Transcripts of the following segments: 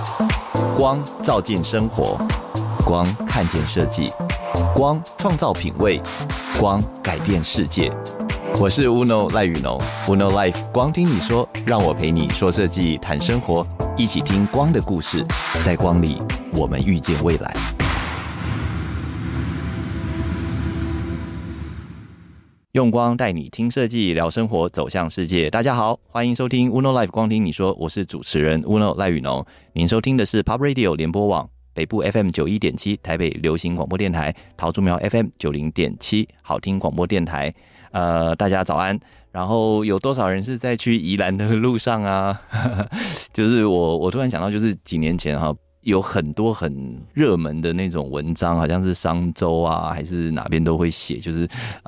光照进生活，光看见设计，光创造品味，光改变世界。我是 Uno 赖宇农 Uno Life 光听你说，让我陪你说设计谈生活，一起听光的故事，在光里我们遇见未来。用光带你听设计，聊生活，走向世界。大家好，欢迎收听 Uno Life 光听你说，我是主持人 Uno 赖宇农。您收听的是 Pop Radio 联播网北部 FM 91.7 台北流行广播电台，桃竹苗 FM 90.7 好听广播电台。大家早安。然后有多少人是在去宜兰的路上啊？就是我突然想到，就是几年前哈，有很多很热门的那种文章，好像是商周啊，还是哪边都会写，就是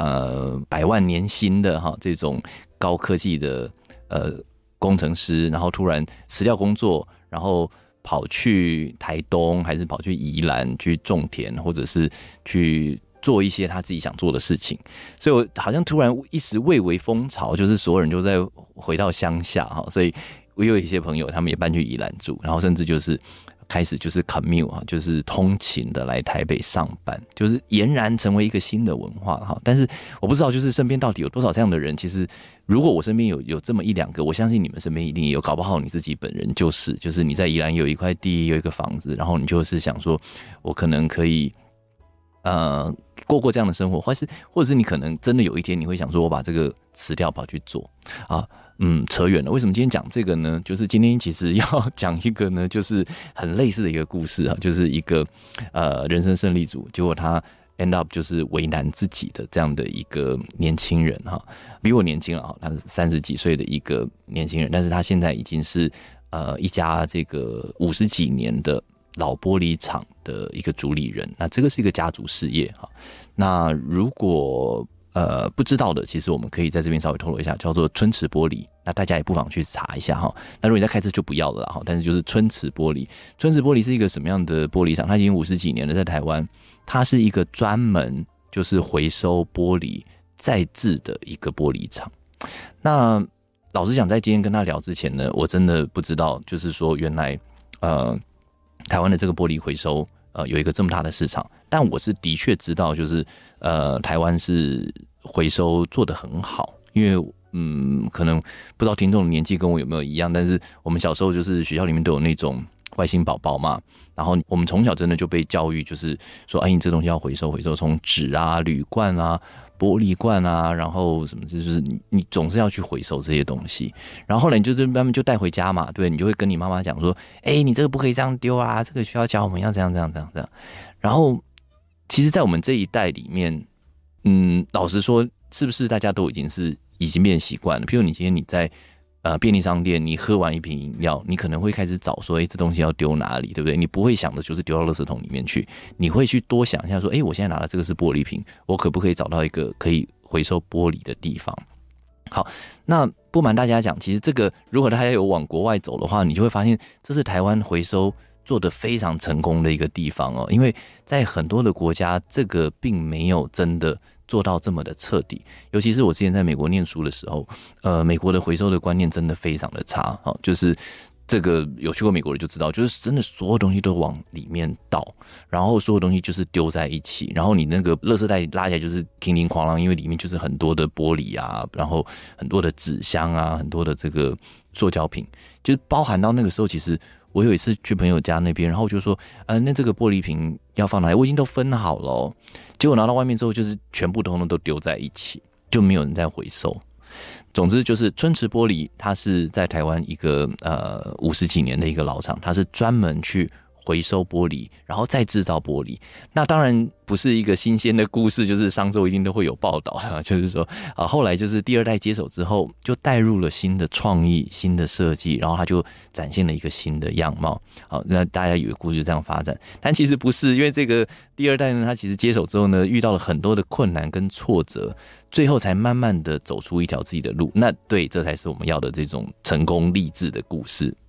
100万年薪的哈这种高科技的工程师，然后突然辞掉工作，然后跑去台东，还是跑去宜兰去种田，或者是去做一些他自己想做的事情。所以我好像突然一时蔚为风潮，就是所有人就在回到乡下哈，所以我有一些朋友他们也搬去宜兰住，然后甚至就是开始就是 commute 就是通勤的来台北上班，就是俨然成为一个新的文化哈。但是我不知道就是身边到底有多少这样的人。其实如果我身边有这么一两个，我相信你们身边一定也有，搞不好你自己本人就是你在宜兰有一块地，有一个房子，然后你就是想说我可能可以过这样的生活，或者是你可能真的有一天你会想说我把这个辞掉跑去做啊。扯远了。为什么今天讲这个呢？就是今天其实要讲一个呢，就是很类似的一个故事啊，就是一个人生胜利组，结果他 end up 就是为难自己的这样的一个年轻人哈，比我年轻了哈，他是30几岁的一个年轻人，但是他现在已经是一家这个50几年的老玻璃厂的一个主理人。那这个是一个家族事业哈。那如果不知道的，其实我们可以在这边稍微透露一下，叫做春池玻璃。那大家也不妨去查一下哈。那如果你在开车就不要了啦，但是就是春池玻璃。春池玻璃是一个什么样的玻璃厂？它已经50几年了，在台湾，它是一个专门就是回收玻璃再制的一个玻璃厂。那老实讲，在今天跟他聊之前呢，我真的不知道，就是说原来台湾的这个玻璃回收有一个这么大的市场。但我是的确知道，就是台湾是回收做得很好，因为可能不知道听众的年纪跟我有没有一样，但是我们小时候就是学校里面都有那种外星宝宝嘛，然后我们从小真的就被教育，就是说哎，你这东西要回收，从纸啊、铝罐啊、玻璃罐啊，然后什么，就是你总是要去回收这些东西。然后后来你就是慢慢就带回家嘛，对，你就会跟你妈妈讲说，哎，你这个不可以这样丢啊，这个需要教我们要这样。然后其实在我们这一代里面，老实说，是不是大家都已经变习惯了？譬如你今天你在便利商店，你喝完一瓶饮料，你可能会开始找说，这东西要丢哪里，对不对？你不会想的就是丢到垃圾桶里面去，你会去多想一下说，我现在拿的这个是玻璃瓶，我可不可以找到一个可以回收玻璃的地方？好，那不瞒大家讲，其实这个如果大家有往国外走的话，你就会发现这是台湾回收做得非常成功的一个地方哦。因为在很多的国家，这个并没有真的做到这么的彻底。尤其是我之前在美国念书的时候，美国的回收的观念真的非常的差，就是这个有去过美国的就知道，就是真的所有东西都往里面倒，然后所有东西就是丢在一起，然后你那个垃圾袋拉起来就是叮叮哐啷，因为里面就是很多的玻璃啊，然后很多的纸箱啊，很多的这个塑胶品，就是包含到那个时候，其实我有一次去朋友家那边，然后我就说，那这个玻璃瓶要放哪里？我已经都分好了哦。结果拿到外面之后，就是全部通通都丢在一起，就没有人在回收。总之就是春池玻璃，它是在台湾一个50几年的一个老厂，它是专门去回收玻璃，然后再制造玻璃。那当然不是一个新鲜的故事，就是上周一定都会有报道的，就是说后来就是第二代接手之后，就带入了新的创意、新的设计，然后它就展现了一个新的样貌。好，那大家以为故事就这样发展，但其实不是，因为这个第二代呢，他其实接手之后呢，遇到了很多的困难跟挫折，最后才慢慢的走出一条自己的路。那对，这才是我们要的这种成功励志的故事。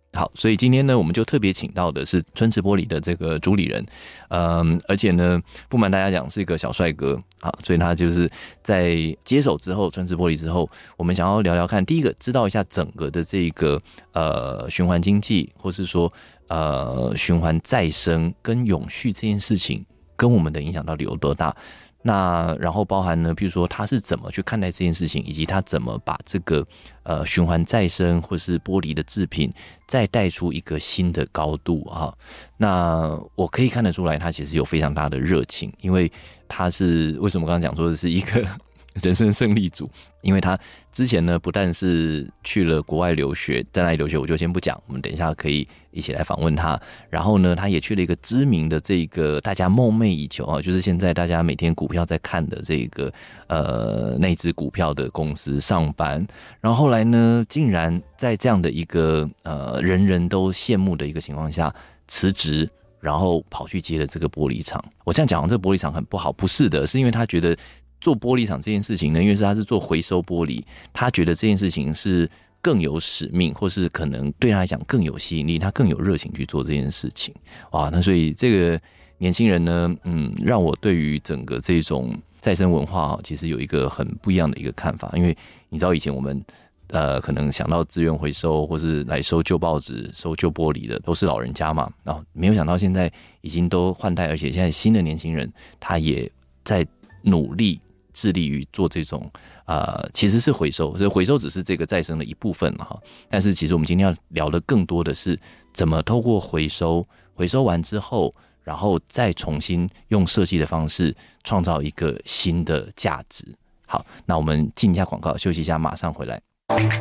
好，所以今天呢，我们就特别请到的是春池玻璃的这个主理人，而且呢，不瞒大家讲，是一个小帅哥啊，所以他就是在接手之后，春池玻璃之后，我们想要聊聊看，第一个知道一下整个的这个循环经济，或是说循环再生跟永续这件事情，跟我们的影响到底有多大？那然后包含呢，譬如说他是怎么去看待这件事情，以及他怎么把这个循环再生或是玻璃的制品再带出一个新的高度啊。那我可以看得出来，他其实有非常大的热情，因为他是为什么刚刚讲说的是一个人生胜利组，因为他之前呢不但是去了国外留学，在哪里留学我就先不讲，我们等一下可以一起来访问他。然后呢，他也去了一个知名的这个大家梦寐以求啊，就是现在大家每天股票在看的这个那支股票的公司上班。然后后来呢，竟然在这样的一个人人都羡慕的一个情况下辞职，然后跑去接了这个玻璃厂。我这样讲这个玻璃厂很不好，不是的，是因为他觉得做玻璃厂这件事情呢，因为他是做回收玻璃，他觉得这件事情是更有使命，或是可能对他来讲更有吸引力，他更有热情去做这件事情。哇，那所以这个年轻人呢，让我对于整个这种再生文化其实有一个很不一样的一个看法。因为你知道以前我们可能想到资源回收或是来收旧报纸、收旧玻璃的都是老人家嘛，然后没有想到现在已经都换代，而且现在新的年轻人他也在努力致力于做这种其实是回收，所以回收只是这个再生的一部分哈。但是其实我们今天要聊的更多的是怎么透过回收完之后，然后再重新用设计的方式创造一个新的价值。好，那我们进一下广告，休息一下，马上回来。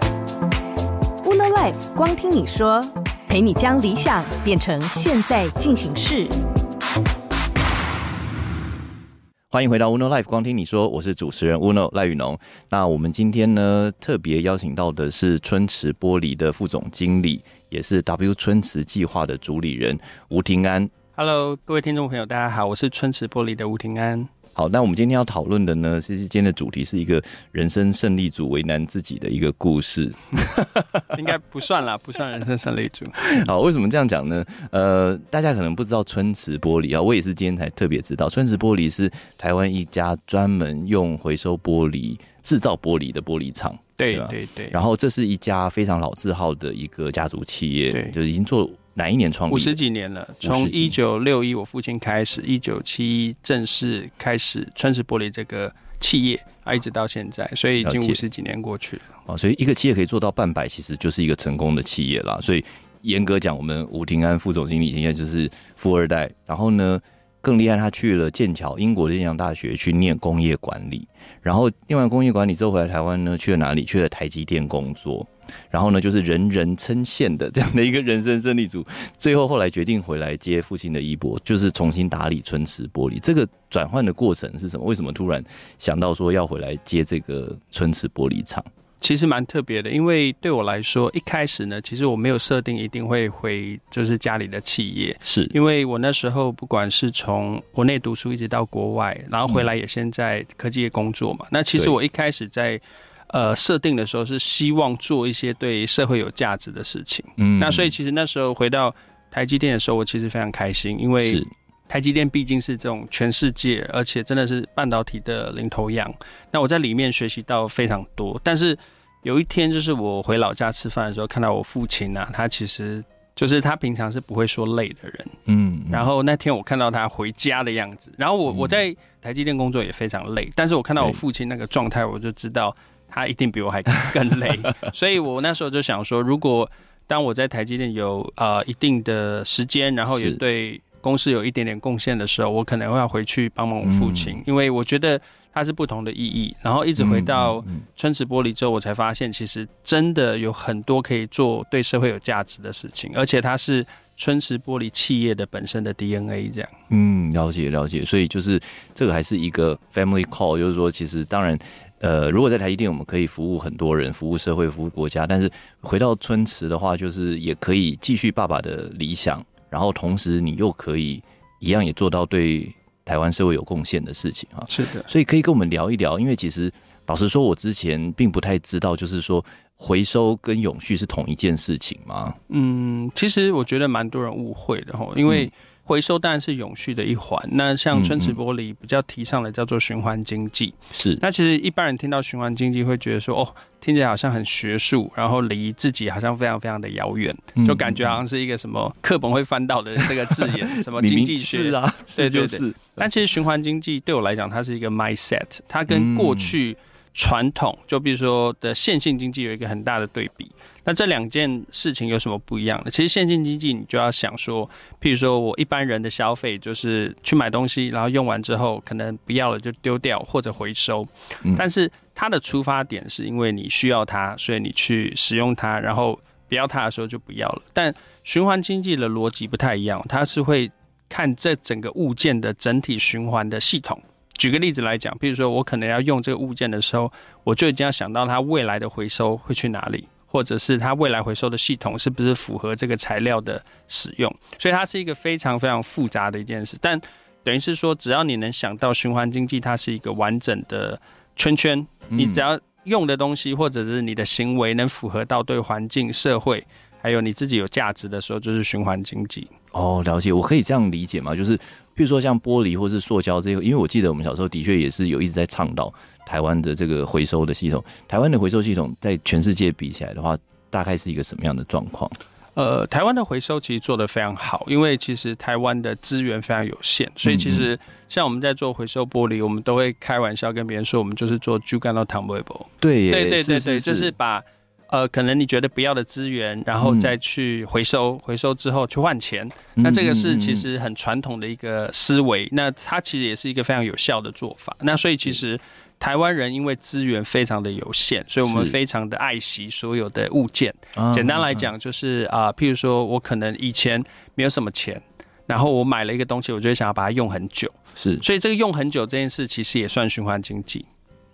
Uno Life 光听你说，陪你将理想变成现在进行式。 欢迎回到 Uno Life 光听你说，我是主持人 Uno 赖宇农。那我们今天呢特别邀请到的是春池玻璃的副总经理，也是 W 春池计划的主理人吴庭安。 Hello， 各位听众朋友，大家好，我是春池玻璃的吴庭安。 好，那我们今天要讨论的呢，其实今天的主题是一个人生胜利组为难自己的一个故事。 应该不算啦，不算人生胜利组。 好，为什么这样讲呢？大家可能不知道春池玻璃啊，我也是今天才特别知道，春池玻璃是台湾一家专门用回收玻璃制造玻璃的玻璃厂。 对对对。 然后这是一家非常老字号的一个家族企业，对，就是已经做哪一年创立 ？50几年了，从1961我父亲开始，1971正式开始春池玻璃这个企业一直到现在，所以已经50几年过去了。 所以一个企业可以做到半百，其实就是一个成功的企业啦。所以严格讲，我们吴庭安副总经理现在就是富二代。然后呢，更厉害，他去了剑桥，英国的剑桥大学去念工业管理，然后念完工业管理之后回来台湾呢，去了哪里？去了台积电工作。然后呢，就是人人称羡的这样的一个人生胜利组，最后来决定回来接父亲的衣钵，就是重新打理春池玻璃。这个转换的过程是什么？为什么突然想到说要回来接这个春池玻璃厂？ 其实蛮特别的，因为对我来说，一开始呢，其实我没有设定一定会回就是家里的企业， 是因为我那时候不管是从国内读书一直到国外，然后回来也先在科技业工作嘛。那其实我一开始在设定的时候是希望做一些对社会有价值的事情。那所以其实那时候回到台积电的时候，我其实非常开心，因为台积电毕竟是这种全世界，而且真的是半导体的领头羊。那我在里面学习到非常多，但是有一天就是我回老家吃饭的时候，看到我父亲啊，他其实就是他平常是不会说累的人。然后那天我看到他回家的样子，然后我在台积电工作也非常累，但是我看到我父亲那个状态，我就知道他一定比我还更累。所以我那时候就想说，如果当我在台积电有一定的时间，然后也对公司有一点点贡献的时候，我可能会要回去帮忙我父亲，因为我觉得它是不同的意义。然后一直回到春池玻璃之后，我才发现其实真的有很多可以做对社会有价值的事情，而且它是春池玻璃企业的本身的 DNA 这样。 了解了解。所以就是这个还是一个 family call， 就是说其实当然如果在台积电我们可以服务很多人，服务社会，服务国家，但是回到春池的话，就是也可以继续爸爸的理想，然后同时你又可以一样也做到对台湾社会有贡献的事情。 是的， 所以可以跟我们聊一聊，因为其实老实说我之前并不太知道，就是说回收跟永续是同一件事情吗？ 其实我觉得蛮多人误会的因为回收当然是永续的一环。那像春池玻璃比较提倡的叫做循环经济。 是。 那其实一般人听到循环经济会觉得说，听起来好像很学术，然后离自己好像非常非常的遥远，就感觉好像是一个什么课本会翻到的这个字眼，什么经济学。 明明是啊， 对对对。但其实循环经济对我来讲，它是一个 mindset， 它跟过去传统，就比如说的线性经济有一个很大的对比。那这两件事情有什么不一样的？其实线性经济你就要想说，譬如说我一般人的消费就是去买东西，然后用完之后可能不要了就丢掉或者回收。但是它的出发点是因为你需要它，所以你去使用它，然后不要它的时候就不要了。但循环经济的逻辑不太一样，它是会看这整个物件的整体循环的系统。举个例子来讲，比如说我可能要用这个物件的时候，我就已经要想到它未来的回收会去哪里，或者是它未来回收的系统是不是符合这个材料的使用。所以它是一个非常非常复杂的一件事。但等于是说，只要你能想到循环经济它是一个完整的圈圈，你只要用的东西或者是你的行为能符合到对环境、社会还有你自己有价值的时候，就是循环经济。 了解。我可以这样理解吗？就是譬如说像玻璃或是塑胶这些，因为我记得我们小时候的确也是有一直在倡导台湾的这个回收的系统。台湾的回收系统在全世界比起来的话，大概是一个什么样的状况？ 台湾的回收其实做得非常好，因为其实台湾的资源非常有限，所以其实像我们在做回收玻璃，我们都会开玩笑跟别人说，我们就是做猪肝到糖微波。 对对，就是把可能你觉得不要的资源，然后再去回收，回收之后去换钱。那这个是其实很传统的一个思维，那它其实也是一个非常有效的做法。那所以其实台湾人因为资源非常的有限，所以我们非常的爱惜所有的物件。简单来讲就是譬如说我可能以前没有什么钱，然后我买了一个东西，我就会想要把它用很久。是，所以这个用很久这件事其实也算循环经济。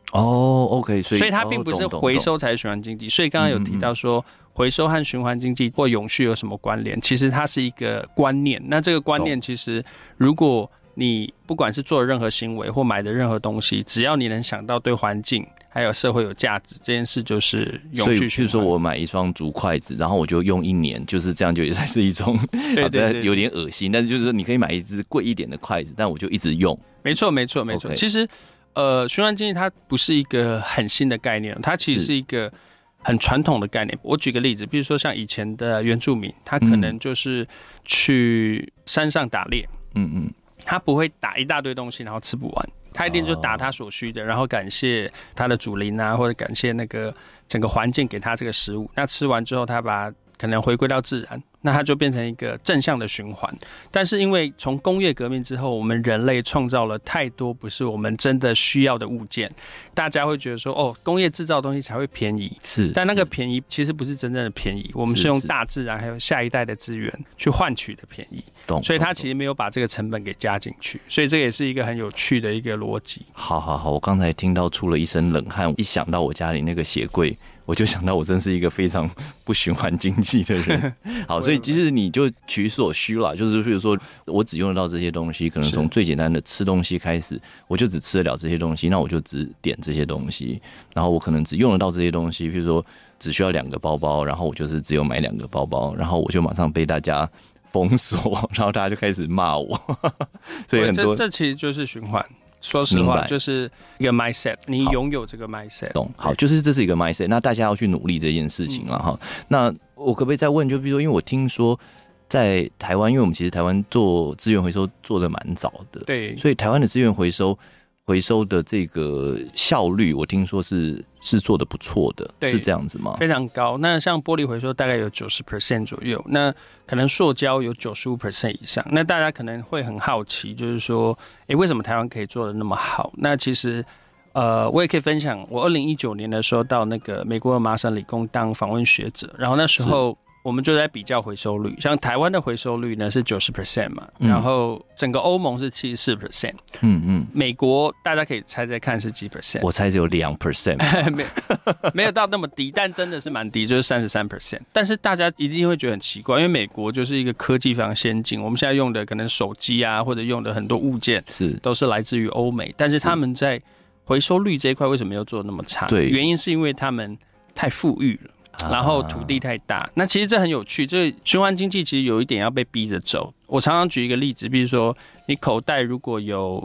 OK， 所以它并不是回收才是循环经济。所以刚刚有提到说，回收和循环经济或永续有什么关联？其实它是一个观念。那这个观念其实，如果你不管是做的任何行为或买的任何东西，只要你能想到对环境还有社会有价值，这件事就是永续循环。所以，譬如说我买一双竹筷子，然后我就用1年，就是这样，就也算是一种对，有点恶心。但是就是说，你可以买一支贵一点的筷子，但我就一直用。没错。 Okay. 其实。循环经济它不是一个很新的概念，它其实是一个很传统的概念。我举个例子，比如说像以前的原住民，他可能就是去山上打猎，他不会打一大堆东西然后吃不完，他一定就打他所需的，然后感谢他的祖灵啊，或者感谢那个整个环境给他这个食物。那吃完之后，他把可能回归到自然，那它就变成一个正向的循环。但是因为从工业革命之后，我们人类创造了太多不是我们真的需要的物件，大家会觉得说工业制造的东西才会便宜，但那个便宜其实不是真正的便宜，我们是用大自然还有下一代的资源去换取的便宜，所以它其实没有把这个成本给加进去，所以这也是一个很有趣的一个逻辑。 好，我刚才听到出了一身冷汗，一想到我家里那个鞋柜，我就想到我真是一个非常不循环经济的人。好，所以其实你就取所需啦，就是比如说我只用得到这些东西，可能从最简单的吃东西开始，我就只吃得了这些东西，那我就只点这些东西，然后我可能只用得到这些东西，比如说只需要2个包包，然后我就是只有买2个包包，然后我就马上被大家封锁，然后大家就开始骂我。所以很多这其实就是循环。说实话，就是一个 mindset， 你拥有这个 mindset。 懂，好，就是这是一个 mindset， 那大家要去努力这件事情了哈。那我可不可以再问，就比如说，因为我听说在台湾，因为我们其实台湾做资源回收做得蛮早的， 对， 所以台湾的资源回收的这个效率，我听说是做得不错的，是这样子吗？ 非常高。那像玻璃回收大概有 90% 左右，那可能塑胶有 95% 以上。那大家可能会很好奇，就是说，为什么台湾可以做得那么好？那其实，我也可以分享，我2019年的时候到那个美国的麻省理工当访问学者，然后那时候我们就在比较回收率，像台湾的回收率呢是 90% 嘛，然后整个欧盟是 74%，美国大家可以猜猜看是几 percent？ 我猜只有2%， 没有到那么低，但真的是蛮低，就是 33%。但是大家一定会觉得很奇怪，因为美国就是一个科技非常先进，我们现在用的可能手机啊，或者用的很多物件都是来自于欧美，但是他们在回收率这一块为什么又做得那么差？对，原因是因为他们太富裕了。然后土地太大，那其实这很有趣。这循环经济其实有一点要被逼着走。我常常举一个例子，比如说你口袋如果有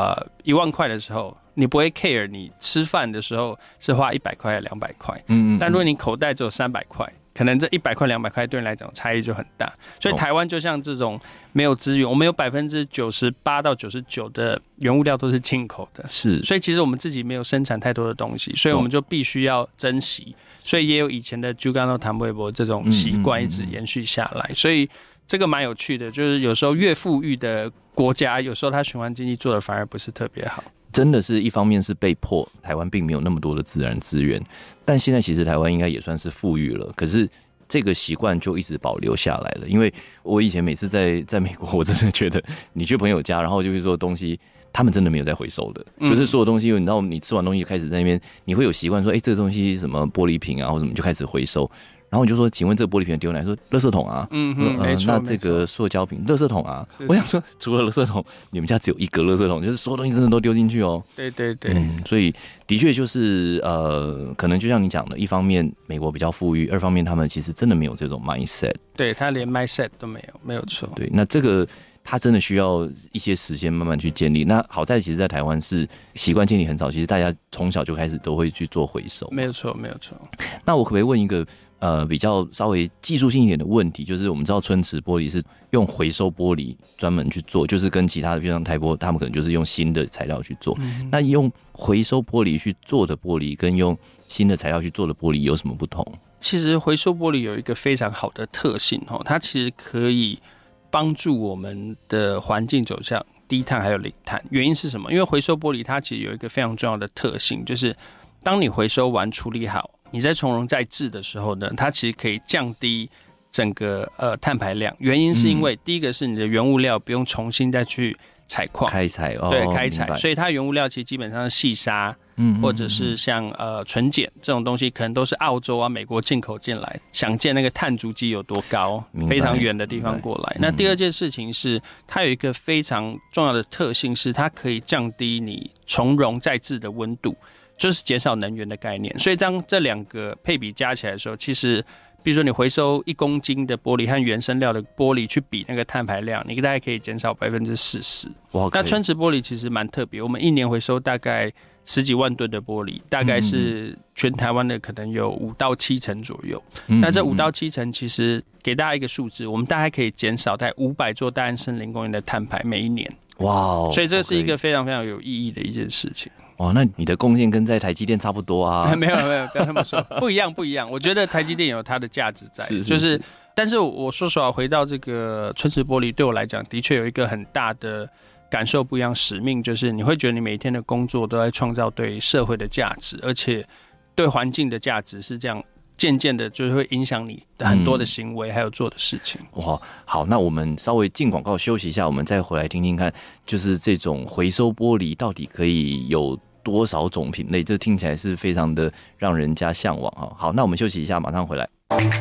1万块的时候，你不会 care 你吃饭的时候是花100块还是200块。但如果你口袋只有300块，可能这100块200块对你来讲差异就很大。所以台湾就像这种没有资源，我们有98%到99%的原物料都是进口的， 是， 所以其实我们自己没有生产太多的东西，所以我们就必须要珍惜。所以也有以前的猪肝肉谭微博这种习惯一直延续下来，所以这个蛮有趣的，就是有时候越富裕的国家，有时候它循环经济做的反而不是特别好。 真的是一方面是被迫，台湾并没有那么多的自然资源，但现在其实台湾应该也算是富裕了，可是这个习惯就一直保留下来了。因为我以前每次在美国，我真的觉得你去朋友家，然后就会说东西，他们真的没有在回收的，就是所有东西，你知道，你吃完东西开始在那边，你会有习惯说，这个东西什么玻璃瓶啊或什么就开始回收。然后你就说，请问这个玻璃瓶丢哪？说垃圾桶啊，那这个塑胶瓶，垃圾桶啊。我想说，除了垃圾桶，你们家只有一个垃圾桶，就是所有东西真的都丢进去哦。 对对对， 所以的确就是可能就像你讲的，一方面美国比较富裕，二方面他们其实真的没有这种 mindset， 对他连 mindset 都没有，没有错。 对，那这个他真的需要一些时间慢慢去建立。那好在其实在台湾是习惯建立很早，其实大家从小就开始都会去做回收。 没有错，没有错。 那我可不可以问一个比较稍微技术性一点的问题，就是我们知道春池玻璃是用回收玻璃专门去做，就是跟其他的，就像台玻，他们可能就是用新的材料去做。那用回收玻璃去做的玻璃，跟用新的材料去做的玻璃有什么不同？ 其实回收玻璃有一个非常好的特性，它其实可以帮助我们的环境走向低碳还有零碳。原因是什么？因为回收玻璃它其实有一个非常重要的特性，就是当你回收完处理好，你在从容再制的时候呢，它其实可以降低整个碳排量。原因是因为第一个是你的原物料不用重新再去采矿开采， 对，开采，所以它原物料其实基本上是细沙，或者是像纯碱这种东西，可能都是澳洲啊、美国进口进来。想见那个碳足迹有多高，非常远的地方过来。那第二件事情是，它有一个非常重要的特性，是它可以降低你从容再制的温度。就是减少能源的概念，所以当这两个配比加起来的时候，其实比如说你回收1公斤的玻璃和原生料的玻璃去比那个碳排量，你大概可以减少40%。那春池玻璃其实蛮特别，我们一年回收大概10几万吨的玻璃，大概是全台湾的可能有5到7成左右。那这5到7成其实给大家一个数字，我们大概可以减少大概500座大安森林公园的碳排每一年。哇，所以这是一个非常非常有意义的一件事情。 哦，那你的贡献跟在台积电差不多啊？ 没有，不要这么说，不一样。我觉得台积电有它的价值在，就是，但是我说实话，回到这个春池玻璃，对我来讲，的确有一个很大的感受不一样，使命就是你会觉得你每一天的工作都在创造对社会的价值，而且对环境的价值是这样。渐渐的就会影响你很多的行为还有做的事情。 哇，好，那我们稍微进广告休息一下，我们再回来听听看，就是这种回收玻璃到底可以有多少种品类？这听起来是非常的让人家向往哈。好，那我们休息一下，马上回来。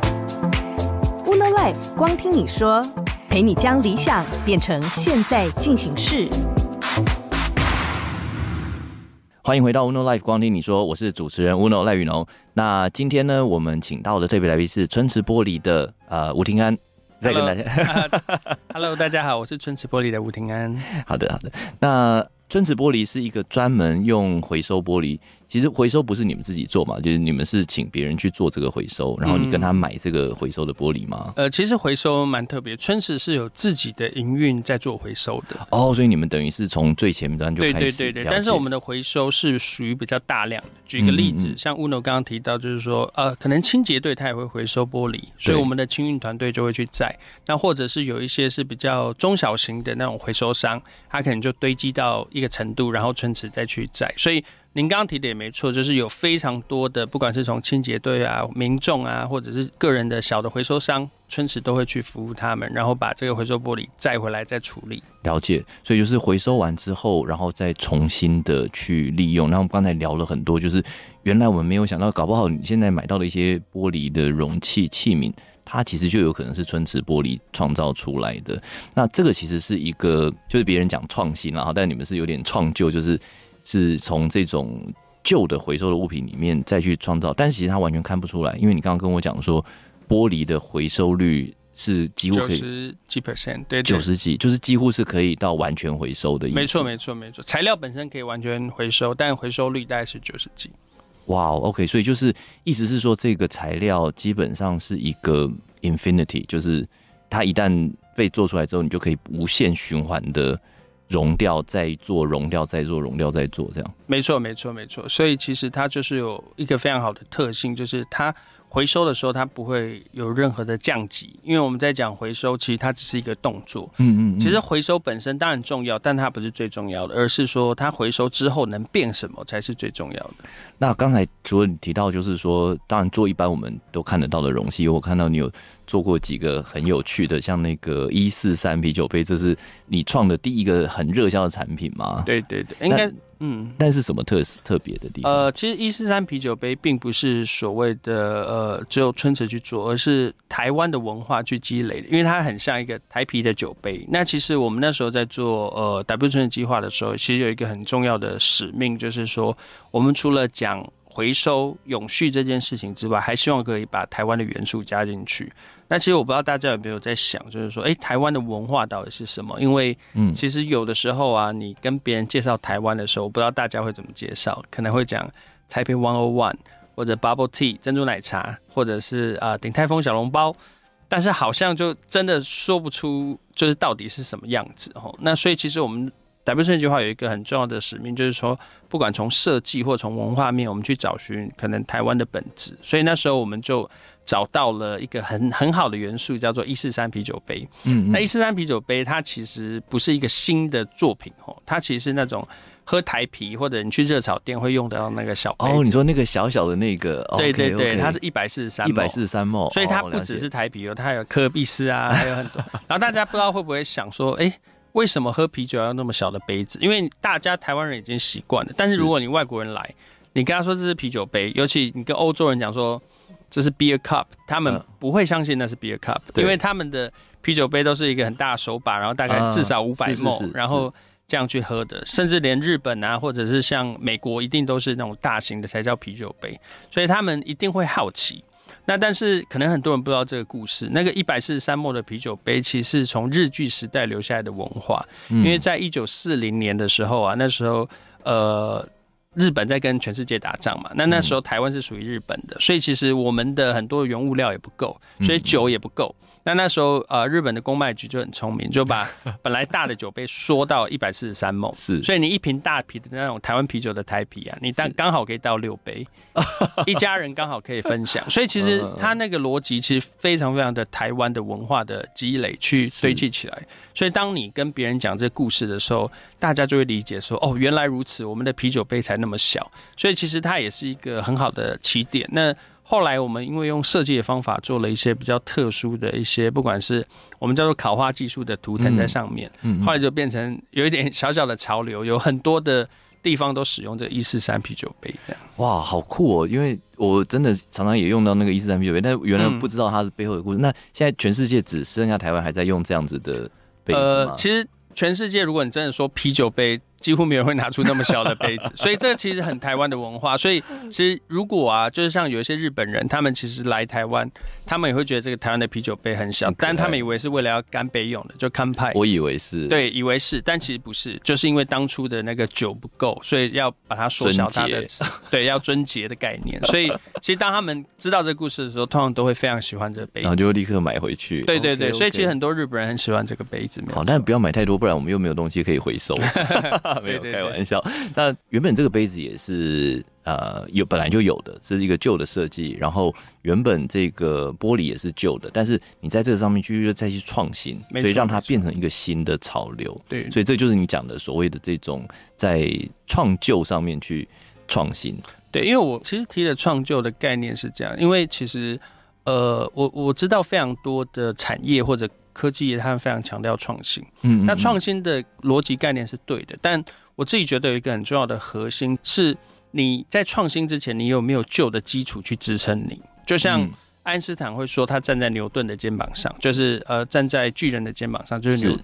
Uno Life 光听你说，陪你将理想变成现在进行式。 欢迎回到 Uno Life 光听你说，我是主持人 Uno 赖宇农。那今天呢，我们请到的特别来宾是春池玻璃的吴庭安，再跟大家 Hello 大家好，我是春池玻璃的吴庭安。 好的，那春池玻璃是一个专门用回收玻璃，其实回收不是你们自己做嘛，就是你们是请别人去做这个回收，然后你跟他买这个回收的玻璃吗？ 其实回收蛮特别，春池是有自己的营运在做回收的。 哦，所以你们等于是从最前端就开始。 对，但是我们的回收是属于比较大量的。举一个例子，像 Uno 刚刚提到，就是说可能清洁队他也会回收玻璃，所以我们的清运团队就会去载。那或者是有一些是比较中小型的那种回收商，他可能就堆积到一个程度，然后春池再去载。所以您刚刚提的也没错，就是有非常多的，不管是从清洁队啊、民众啊，或者是个人的小的回收商，春池都会去服务他们，然后把这个回收玻璃载回来再处理。 了解，所以就是回收完之后，然后再重新的去利用。然后刚才聊了很多，就是原来我们没有想到，搞不好你现在买到的一些玻璃的容器器皿，它其实就有可能是春池玻璃创造出来的。那这个其实是一个，就是别人讲创新啦，但你们是有点创旧，就是从这种旧的回收的物品里面再去创造，但其实它完全看不出来，因为你刚刚跟我讲说玻璃的回收率是几乎可以 90几%，对 ，90几，就是几乎是可以到完全回收的意思。 没错，没错，没错。材料本身可以完全回收，但回收率大概是90几。 哇 ，OK， 所以就是意思是说，这个材料基本上是一个 infinity， 就是它一旦被做出来之后，你就可以无限循环的熔掉，再做熔掉，再做熔掉，再做这样。 没错，没错，没错。所以其实它就是有一个非常好的特性，就是它回收的时候，它不会有任何的降级，因为我们在讲回收，其实它只是一个动作。其实回收本身当然重要，但它不是最重要的，而是说它回收之后能变什么才是最重要的。 那刚才除了你提到，就是说，当然做一般我们都看得到的容器，我看到你有做过几个很有趣的，像那个143啤酒杯，这是你创的第一个很热销的产品吗？ 对对对，应该。 但是什么特别的地方？ 其实143啤酒杯并不是所谓的只有春池去做，而是台湾的文化去积累的，因为它很像一个台啤的酒杯。那其实我们那时候在做W 春池计划的时候，其实有一个很重要的使命，就是说我们除了讲回收永续这件事情之外，还希望可以把台湾的元素加进去。那其实我不知道大家有没有在想，就是说，台湾的文化到底是什么？因为其实有的时候啊，你跟别人介绍台湾的时候，我不知道大家会怎么介绍，可能会讲台北101，或者 Bubble Tea 珍珠奶茶，或者是鼎泰丰小笼包，但是好像就真的说不出就是到底是什么样子。那所以其实我们W 春池计划有一个很重要的使命，就是说不管从设计或从文化面，我们去找寻可能台湾的本质。所以那时候我们就找到了一个很好的元素，叫做143啤酒杯。那143啤酒杯它其实不是一个新的作品，它其实是那种喝台啤或者你去热炒店会用到那个小杯。 你说那个小小的那个， 对对对，它是143ml，所以它不只是台啤，它还有科比斯啊，还有很多。然后大家不知道会不会想说，为什么喝啤酒要那么小的杯子？因为大家台湾人已经习惯了，但是如果你外国人来，你跟他说这是啤酒杯，尤其你跟欧洲人讲说这是 beer cup， 他们不会相信那是 beer cup，因为他们的啤酒杯都是一个很大的手把，然后大概至少500ml，然后这样去喝的，甚至连日本啊，或者是像美国，一定都是那种大型的才叫啤酒杯，所以他们一定会好奇。那但是可能很多人不知道这个故事，那个143ml的啤酒杯其实是从日据时代留下来的文化，因为在1940年的时候啊，那时候日本在跟全世界打仗嘛，那时候台湾是属于日本的，所以其实我们的很多原物料也不够，所以酒也不够。那时候日本的公卖局就很聪明，就把本来大的酒杯缩到143ml，是，所以你一瓶大啤的那种台湾啤酒的台啤啊，你刚好可以倒6杯，一家人刚好可以分享。所以其实它那个逻辑其实非常非常的台湾的文化的积累去堆砌起来。所以当你跟别人讲这故事的时候，大家就会理解说，原来如此，我们的啤酒杯才那么小。所以其实它也是一个很好的起点。那后来我们因为用设计的方法做了一些比较特殊的一些，不管是我们叫做烤花技术的图腾在上面，后来就变成有一点小小的潮流，有很多的地方都使用这143啤酒杯这样。哇， 好酷哦！因为我真的常常也用到那个143啤酒杯，但原来不知道它是背后的故事。那现在全世界只剩下台湾还在用这样子的杯子吗？ 其实全世界如果你真的说啤酒杯，几乎没有人会拿出那么小的杯子，所以这其实很台湾的文化。所以其实如果啊，就是像有一些日本人，他们其实来台湾，他们也会觉得这个台湾的啤酒杯很小，但他们以为是为了要干杯用的，就干派。 我以为是， 对，以为是，但其实不是，就是因为当初的那个酒不够，所以要把它缩小它的，对，要樽节的概念。所以其实当他们知道这个故事的时候，通常都会非常喜欢这个杯子， 然后就立刻买回去。 对对对， okay, 所以其实很多日本人很喜欢这个杯子。 好，但不要买太多，不然我们又没有东西可以回收。没有开玩笑。那原本这个杯子也是本来就有的，是一个旧的设计，然后原本这个玻璃也是旧的，但是你在这个上面再去创新，所以让它变成一个新的潮流。对，所以这就是你讲的所谓的这种在创旧上面去创新。 对，因为我其实提的创旧的概念是这样，因为其实我知道非常多的产业或者科技业，他们非常强调创新。那创新的逻辑概念是对的，但我自己觉得有一个很重要的核心是，你在创新之前，你有没有旧的基础去支撑你？就像爱因斯坦会说，他站在牛顿的肩膀上，就是站在巨人的肩膀上，就是牛顿。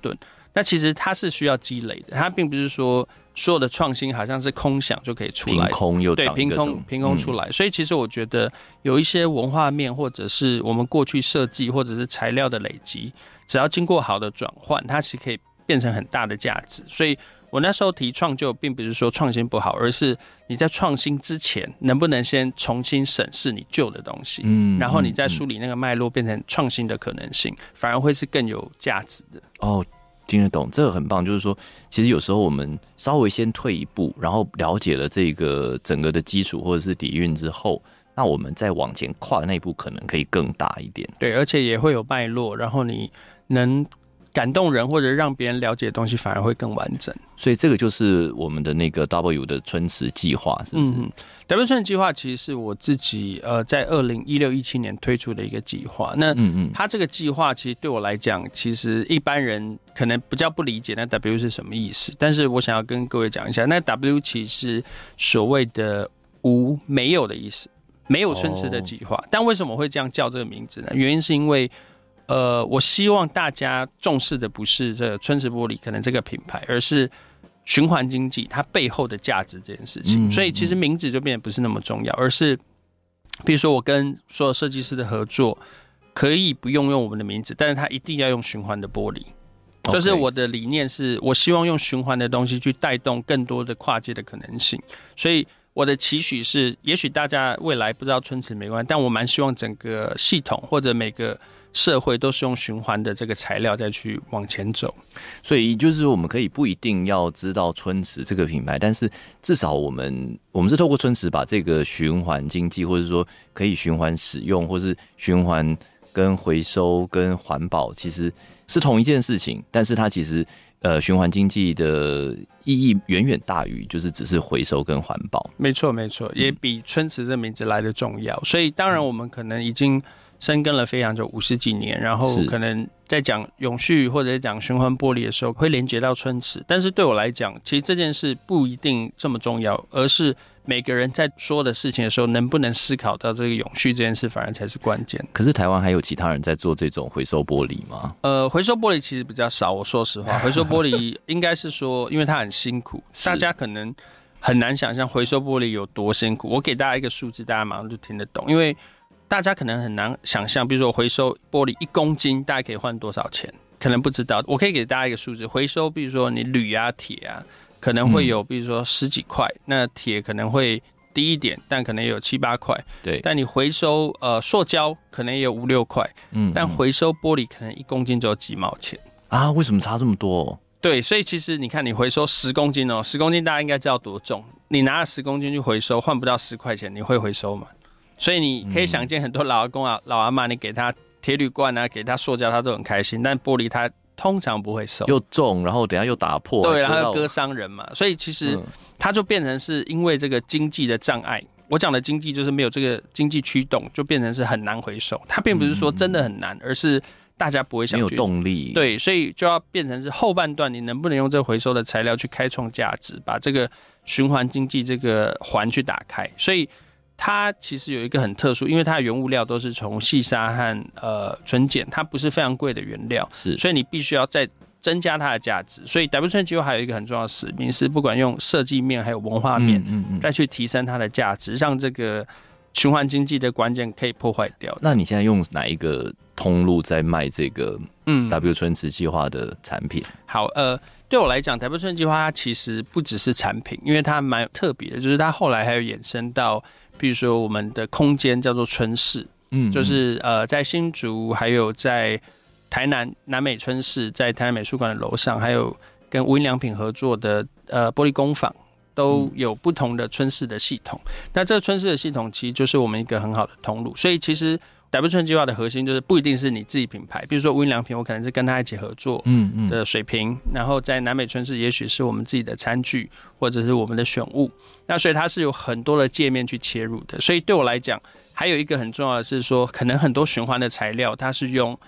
那其实它是需要积累的，它并不是说所有的创新好像是空想就可以出来的， 凭空又对， 长一个凭空出来。所以其实我觉得有一些文化面，或者是我们过去设计，或者是材料的累积，只要经过好的转换，它其实可以变成很大的价值。所以我那时候提创旧，并不是说创新不好，而是你在创新之前，能不能先重新审视你旧的东西，然后你再梳理那个脉络，变成创新的可能性，反而会是更有价值的。 哦，听得懂，这个很棒。就是说，其实有时候我们稍微先退一步，然后了解了这个整个的基础或者是底蕴之后，那我们再往前跨的那一步可能可以更大一点。 对，而且也会有脉络，然后你能感动人或者让别人了解的东西反而会更完整。 所以这个就是我们的那个 W 的春词计划，是不是 ？W 春词计划其实是我自己在2016-17年推出的一个计划。那它这个计划其实对我来讲，其实一般人可能比较不理解那 W 是什么意思，但是我想要跟各位讲一下，那 W 其实是所谓的没有的意思，没有春词的计划。但为什么会这样叫这个名字呢？原因是因为我希望大家重视的不是这个春词玻璃可能这个品牌，而是循环经济它背后的价值这件事情。所以其实名字就变得不是那么重要，而是比如说我跟所有设计师的合作，可以不用我们的名字，但是它一定要用循环的玻璃。就是我的理念是，我希望用循环的东西去带动更多的跨界的可能性。所以我的期许是，也许大家未来不知道春词没关系，但我蛮希望整个系统或者每个社会都是用循环的这个材料再去往前走。 所以就是我们可以不一定要知道春词这个品牌，但是至少我们是透过春词把这个循环经济，或者说可以循环使用，或是循环跟回收跟环保其实是同一件事情，但是它其实循环经济的意义远远大于就是只是回收跟环保。没错没错， 也比春词这名字来的重要。所以当然我们可能已经深耕了非常久50几年，然后可能在讲永续或者讲循环玻璃的时候会连接到春词，但是对我来讲其实这件事不一定这么重要，而是每个人在说的事情的时候能不能思考到这个永续这件事反而才是关键。 可是台湾还有其他人在做这种回收玻璃吗？ 回收玻璃其实比较少，我说实话。回收玻璃应该是说因为它很辛苦，大家可能很难想象回收玻璃有多辛苦。我给大家一个数字，大家马上就听得懂，因为大家可能很难想象，比如说回收玻璃1公斤大概可以换多少钱，可能不知道。我可以给大家一个数字，回收比如说你铝啊铁啊可能会有比如说10几块，那铁可能会低一点，但可能也有7、8块。 对， 但你回收塑胶可能也有5、6块，但回收玻璃可能1公斤只有几毛钱啊？为什么差这么多？ 对，所以其实你看，你回收10公斤哦，10公斤大家应该知道多重，你拿了10公斤去回收，换不到10块钱，你会回收吗？所以你可以想见，很多老阿公啊、老阿嬷，你给他铁铝罐啊，给他塑胶，他都很开心，但玻璃他通常不会收， 又重，然后等一下又打破， 对，然后又割伤人嘛，所以其实它就变成是因为这个经济的障碍。我讲的经济就是没有这个经济驱动，就变成是很难回收。它并不是说真的很难，而是大家不会想去， 没有动力。 对，所以就要变成是后半段，你能不能用这个回收的材料去开创价值，把这个循环经济这个环去打开。所以它其实有一个很特殊，因为它的原物料都是从细沙和纯碱，它不是非常贵的原料， 是， 所以你必须要再增加它的价值。所以 W 春计划还有一个很重要的使命是，不管用设计面还有文化面，再去提升它的价值，让这个循环经济的关键可以破坏掉。 那你现在用哪一个通路在卖这个 W 春词计划的产品？ 好，对我来讲 W 春计划它其实不只是产品，因为它蛮特别的，就是它后来还有衍生到比如说我们的空间叫做春市，就是在新竹，还有在台南南美春市，在台南美术馆的楼上，还有跟无印良品合作的玻璃工坊，都有不同的春市的系统。那这个春市的系统其实就是我们一个很好的通路，所以其实 W 春计划的核心就是不一定是你自己品牌，比如说无印良品，我可能是跟他一起合作的水瓶，然后在南美春市也许是我们自己的餐具或者是我们的选物，那所以它是有很多的界面去切入的。所以对我来讲，还有一个很重要的是说，可能很多循环的材料它是用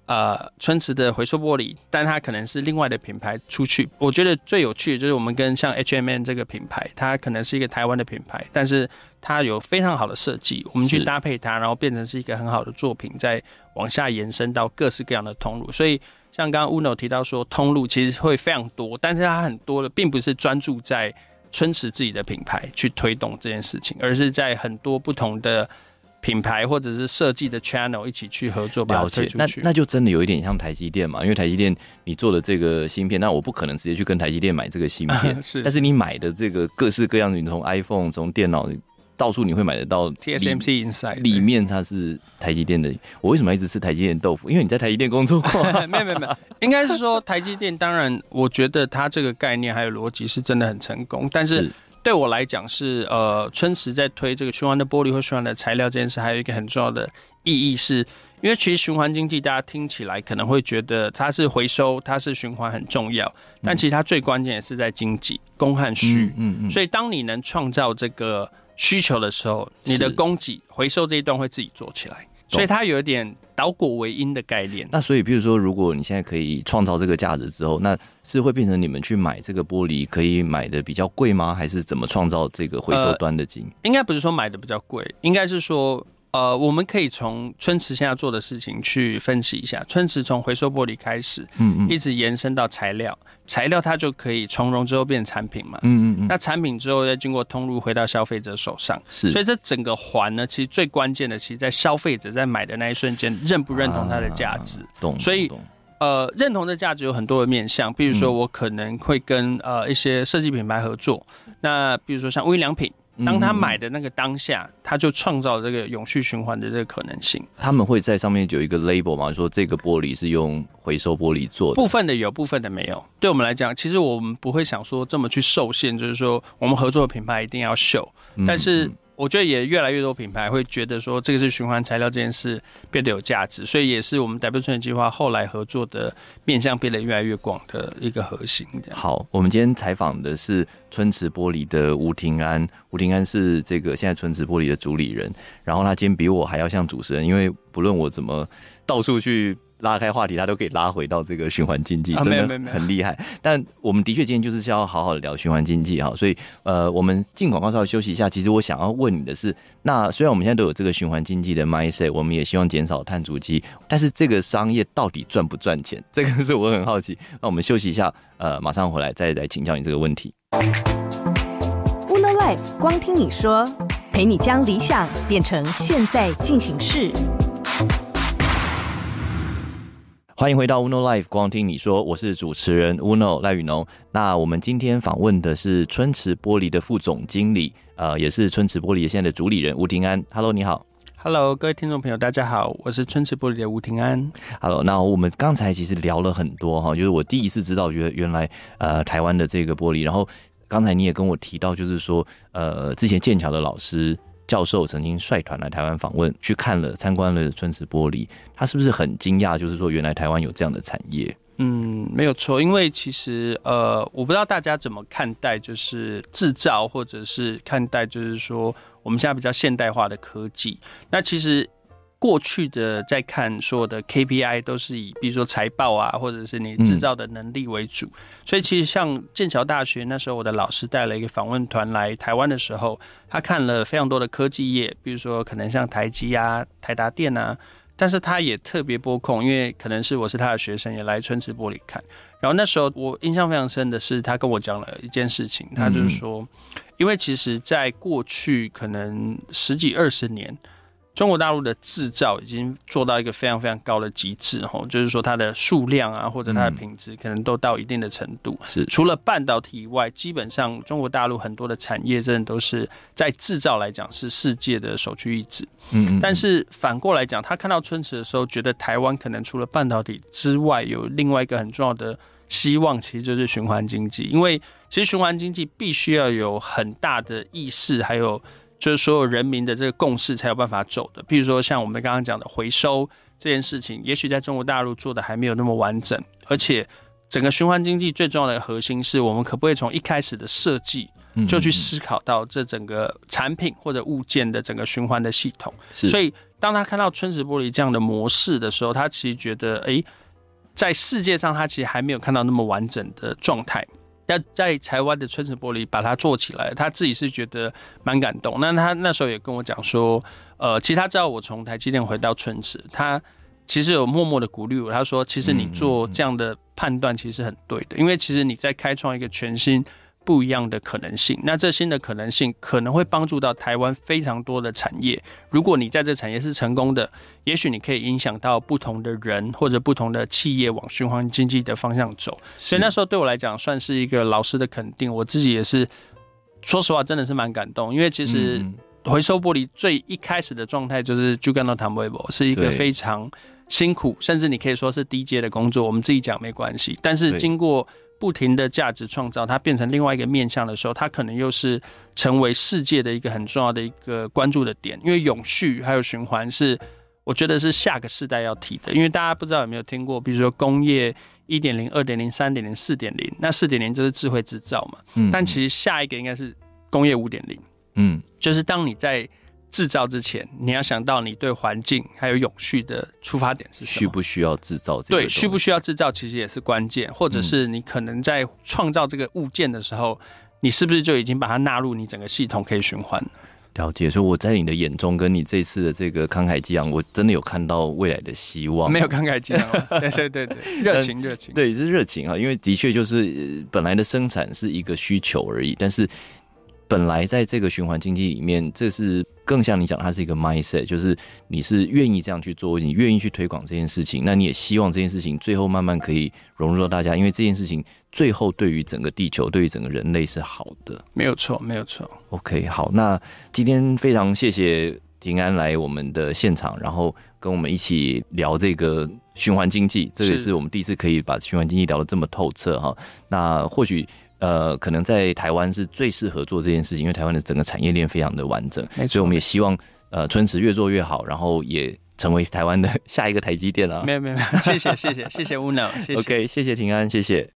春池的回收玻璃，但它可能是另外的品牌出去。我觉得最有趣的就是我们跟像 H&M 这个品牌，它可能是一个台湾的品牌，但是它有非常好的设计，我们去搭配它，然后变成是一个很好的作品，再往下延伸到各式各样的通路。所以像刚刚 Uno 提到说，通路其实会非常多，但是它很多的并不是专注在春池自己的品牌去推动这件事情，而是在很多不同的品牌或者是设计的 channel 一起去合作把它推出去。 那就真的有一点像台积电嘛，因为台积电你做的这个芯片，那我不可能直接去跟台积电买这个芯片，但是你买的这个各式各样的，你从 iPhone 从电脑到处你会买得到 TSMC Inside 里面它是台积电的。我为什么一直吃台积电豆腐？因为你在台积电工作过。 没有，应该是说台积电，当然我觉得它这个概念还有逻辑是真的很成功，但是对我来讲是春池在推这个循环的玻璃或循环的材料这件事，还有一个很重要的意义是，因为其实循环经济大家听起来可能会觉得它是回收，它是循环很重要，但其实它最关键也是在经济供和需。所以当你能创造这个需求的时候，你的供给回收这一段会自己做起来，所以它有一点倒果为因的概念。 那所以比如说如果你现在可以创造这个价值之后，那是会变成你们去买这个玻璃可以买的比较贵吗？还是怎么创造这个回收端的金？ 应该不是说买的比较贵，应该是说我们可以从春池现在做的事情去分析一下。春池从回收玻璃开始，一直延伸到材料它就可以从容之后变成产品嘛。那产品之后再经过通路回到消费者手上，所以这整个环呢，其实最关键的，其实在消费者在买的那一瞬间，认不认同它的价值。所以认同的价值有很多的面向，比如说我可能会跟一些设计品牌合作，那比如说像无印良品。当他买的那个当下，他就创造了这个永续循环的这个可能性。 他们会在上面有一个 label 嘛，说这个玻璃是用回收玻璃做的。 部分的有，部分的没有。对我们来讲，其实我们不会想说这么去受限，就是说我们合作的品牌一定要秀，但是我觉得也越来越多品牌会觉得说这个是循环材料这件事变得有价值，所以也是我们 W 春池计划后来合作的面向变得越来越广的一个核心。 好，我们今天采访的是春池玻璃的吴庭安，吴庭安是这个现在春池玻璃的主理人，然后他今天比我还要像主持人，因为不论我怎么到处去拉开话题，他都可以拉回到这个循环经济，真的很厉害。但我们的确今天就是要好好的聊循环经济哈，所以我们进广告稍微休息一下。其实我想要问你的是，那虽然我们现在都有这个循环经济的 mindset， 我们也希望减少碳足迹，但是这个商业到底赚不赚钱？这个是我很好奇。那我们休息一下，马上回来再来请教你这个问题。 Uno Life 光听你说，陪你将理想变成现在进行式。 欢迎回到 Uno Life 光听你说，我是主持人 Uno 赖宇农。那我们今天访问的是春池玻璃的副总经理，也是春池玻璃现在的主理人吴庭安。Hello， 你好。 Hello， 各位听众朋友，大家好，我是春池玻璃的吴庭安。 Hello， 那我们刚才其实聊了很多哈，就是我第一次知道，觉得原来台湾的这个玻璃，然后刚才你也跟我提到，就是说之前剑桥的老师。教授曾经率团来台湾访问，去看了参观了春池玻璃，他是不是很惊讶？就是说，原来台湾有这样的产业？ 没有错，因为其实我不知道大家怎么看待，就是制造，或者是看待就是说我们现在比较现代化的科技。那其实过去的在看所有的 KPI 都是以比如说财报啊，或者是你制造的能力为主，所以其实像剑桥大学那时候我的老师带了一个访问团来台湾的时候，他看了非常多的科技业，比如说可能像台积啊、台达电啊，但是他也特别拨空，因为可能是我是他的学生，也来春池玻璃看。然后那时候我印象非常深的是，他跟我讲了一件事情，他就是说，因为其实在过去可能10几20年。中国大陆的制造已经做到一个非常非常高的极致，就是说它的数量啊，或者它的品质可能都到一定的程度。 是除了半导体以外，基本上中国大陆很多的产业真的都是在制造来讲是世界的首屈一指。但是反过来讲，他看到春池的时候，觉得台湾可能除了半导体之外，有另外一个很重要的希望，其实就是循环经济。因为其实循环经济必须要有很大的意识，还有就是所有人民的这个共识才有办法走的。比如说像我们刚刚讲的回收这件事情，也许在中国大陆做的还没有那么完整，而且整个循环经济最重要的核心是我们可不可以从一开始的设计就去思考到这整个产品或者物件的整个循环的系统。所以当他看到春池玻璃这样的模式的时候，他其实觉得，在世界上他其实还没有看到那么完整的状态。但在台湾的春池玻璃把它做起来，他自己是觉得蛮感动。那他那时候也跟我讲说，其实他知道我从台积电回到春池，他其实有默默的鼓励我。他说，其实你做这样的判断其实很对的，因为其实你在开创一个全新不一样的可能性。那这新的可能性可能会帮助到台湾非常多的产业。如果你在这产业是成功的，也许你可以影响到不同的人或者不同的企业往循环经济的方向走。所以那时候对我来讲算是一个老师的肯定，我自己也是说实话真的是蛮感动。因为其实回收玻璃最一开始的状态就是就干到谈微博，是一个非常辛苦，甚至你可以说是低阶的工作，我们自己讲没关系。但是经过不停的价值创造，它变成另外一个面向的时候，它可能又是成为世界的一个很重要的一个关注的点。因为永续还有循环是我觉得是下个世代要提的。因为大家不知道有没有听过，比如说工业 1.0 2.0 3.0 4.0， 那 4.0 就是智慧制造嘛，但其实下一个应该是工业 5.0， 就是当你在制造之前，你要想到你对环境还有永续的出发点是什么？需不需要制造这个？ 对，需不需要制造其实也是关键，或者是你可能在创造这个物件的时候，你是不是就已经把它纳入你整个系统可以循环了？ 了解，所以我在你的眼中跟你这次的这个慷慨激昂，我真的有看到未来的希望。 没有慷慨激昂，对，热情， 对，是热情啊，因为的确就是本来的生产是一个需求而已，但是本来在这个循环经济里面，这是更像你讲，它是一个 mindset， 就是你是愿意这样去做，你愿意去推广这件事情，那你也希望这件事情最后慢慢可以融入到大家，因为这件事情最后对于整个地球、对于整个人类是好的。 没有错。 OK， 好，那今天非常谢谢庭安来我们的现场，然后跟我们一起聊这个循环经济，这也是我们第一次可以把循环经济聊得这么透彻哈。那或许可能在台湾是最适合做这件事情，因为台湾的整个产业链非常的完整，所以我们也希望春池越做越好，然后也成为台湾的下一个台积电啊。 没有，谢谢 Uno， 谢谢。 OK， 谢谢庭安，谢谢。